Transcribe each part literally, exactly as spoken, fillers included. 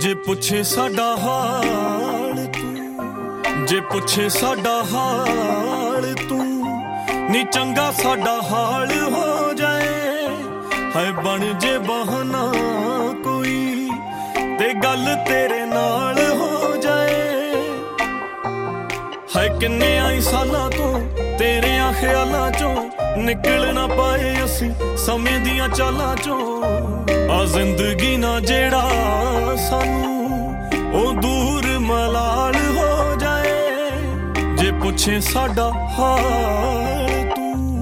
जे पुछे साडा हाल तू, जे पुछे साडा हाल तू, नी चंगा साडा हाल हो जाए। है बन जे बहाना कोई ते गल तेरे नाल हो जाए। है किन्ने आई सालां तो तेरे ख्यालां चों निकल ना पाए असी समय दियां चालां चों। आ जिंदगी ना जेड़ा सानू ओ दूर मलाल हो जाए। जे पुछे साडा हाल तू,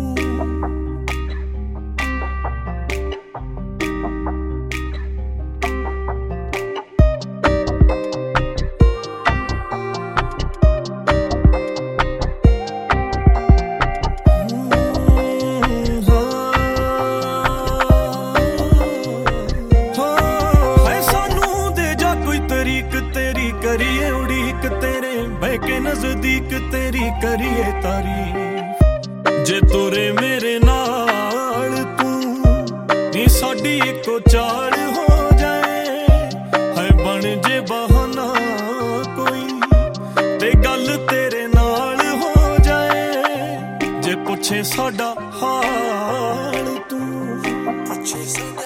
करिए उड़ीक तेरे बह के नजदीक तेरी करिए तारीफ। जे तोरे मेरे नाल तू नी साडी इको चाल हो जाए। है बन जे बहाना कोई ते गल तेरे नाल हो जाए। जे पुछे साडा हाल तू, पुछे साडा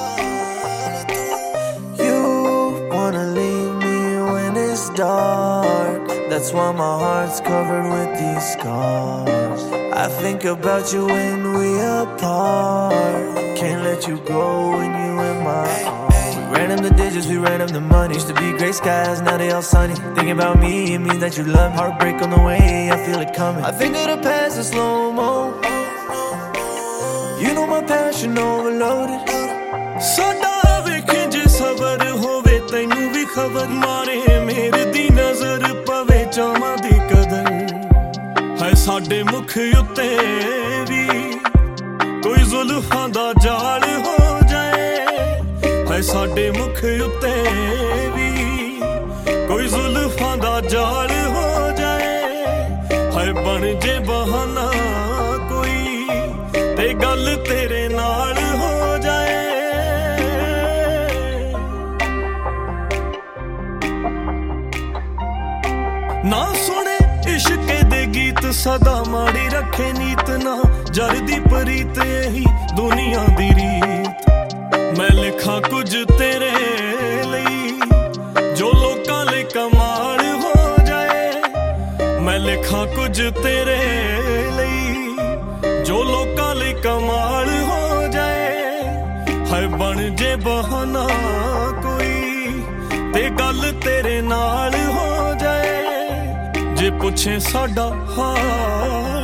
dark, that's why my heart's covered with these scars. I think about you when we apart, can't let you go when you in my arms. We ran them the digits, we ran them the money. Used to be gray skies, now they all sunny. Thinking about me, it means that you love me. Heartbreak on the way, I feel it coming. I think of the past in slow-mo. You know my passion overloaded. Sada vekhe je sabar hove tenu vi khabar mare mere di nazar pave chaਵਾਂ ਦੀ ਕਦਰ। ਹੈ ਸਾਡੇ ਮੁਖ ਉੱਤੇ ਵੀ ਕੋਈ ਜ਼ੁਲਫਾਂ ਦਾ ਜਾਲ ਹੋ ਜਾਏ। ਹੈ ਸਾਡੇ ਮੁਖ ਉੱਤੇ ਵੀ ਕੋਈ ਜ਼ੁਲਫਾਂ ਦਾ ਜਾਲ ਹੋ ਜਾਏ। ਹੈ ਬਣ ਜੇ ਬਹਾਨਾ ਕੋਈ ਤੇ ਗੱਲ ਤੇਰੇ ਨਾਲ ਹੋ ਜਾਏ। ना सुने इश्के दे गीत सदा माड़ी रखे नीत। ना जरदी परीत यही दुनिया दी रीत। मैं लिखा कुछ तेरे लई जो लोकां लई कमाल हो जाए। मैं लिखा कुछ तेरे लई जो लोकां लई कमाल हो जाए। है बन जे बहाना कोई ते गल तेरे नाल हो जाए। जे पुछे साडा हाल